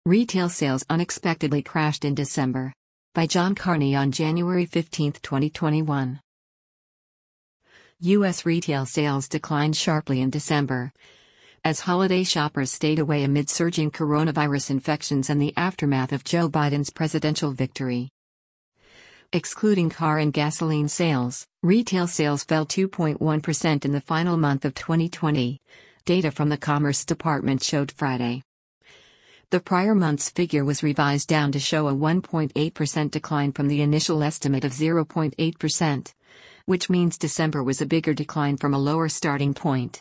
Retail sales unexpectedly crashed in December. By John Carney on January 15, 2021. U.S. retail sales declined sharply in December as holiday shoppers stayed away amid surging coronavirus infections and the aftermath of Joe Biden's presidential victory. Excluding car and gasoline sales, retail sales fell 2.1% in the final month of 2020, data from the Commerce Department showed Friday. The prior month's figure was revised down to show a 1.8% decline from the initial estimate of 0.8%, which means December was a bigger decline from a lower starting point.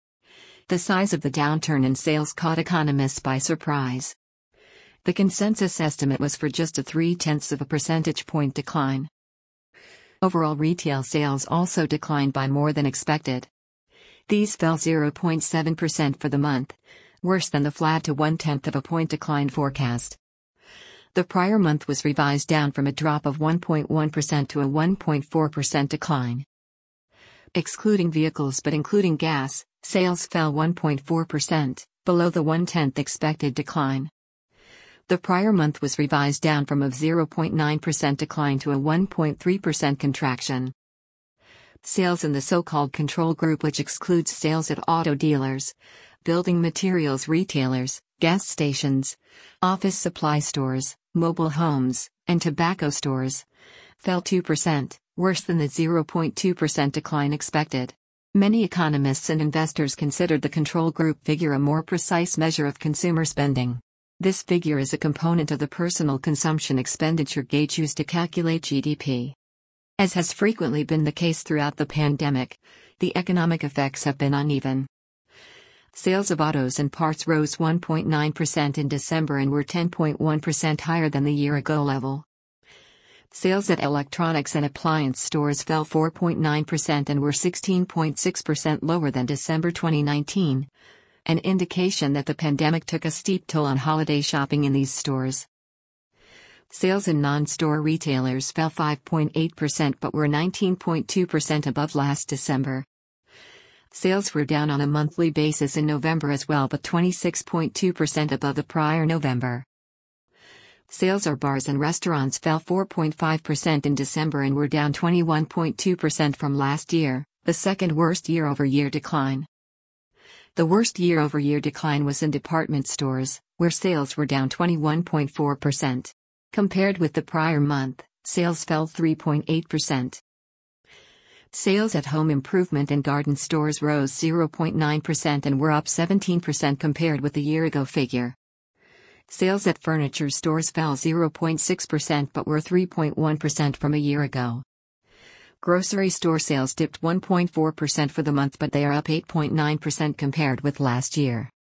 The size of the downturn in sales caught economists by surprise. The consensus estimate was for just a 0.3 percentage point decline. Overall retail sales also declined by more than expected. These fell 0.7% for the month, worse than the flat to 0.1 point decline forecast. The prior month was revised down from a drop of 1.1% to a 1.4% decline. Excluding vehicles but including gas, sales fell 1.4%, below the 0.1 expected decline. The prior month was revised down from a 0.9% decline to a 1.3% contraction. Sales in the so-called control group, which excludes sales at auto dealers, building materials retailers, gas stations, office supply stores, mobile homes, and tobacco stores, fell 2%, worse than the 0.2% decline expected. Many economists and investors considered the control group figure a more precise measure of consumer spending. This figure is a component of the personal consumption expenditure gauge used to calculate GDP. As has frequently been the case throughout the pandemic, the economic effects have been uneven. Sales of autos and parts rose 1.9% in December and were 10.1% higher than the year-ago level. Sales at electronics and appliance stores fell 4.9% and were 16.6% lower than December 2019, an indication that the pandemic took a steep toll on holiday shopping in these stores. Sales in non-store retailers fell 5.8% but were 19.2% above last December. Sales were down on a monthly basis in November as well, but 26.2% above the prior November. Sales at bars and restaurants fell 4.5% in December and were down 21.2% from last year, the second worst year-over-year decline. The worst year-over-year decline was in department stores, where sales were down 21.4%. Compared with the prior month, sales fell 3.8%. Sales at home improvement and garden stores rose 0.9% and were up 17% compared with the year-ago figure. Sales at furniture stores fell 0.6% but were 3.1% from a year ago. Grocery store sales dipped 1.4% for the month, but they are up 8.9% compared with last year.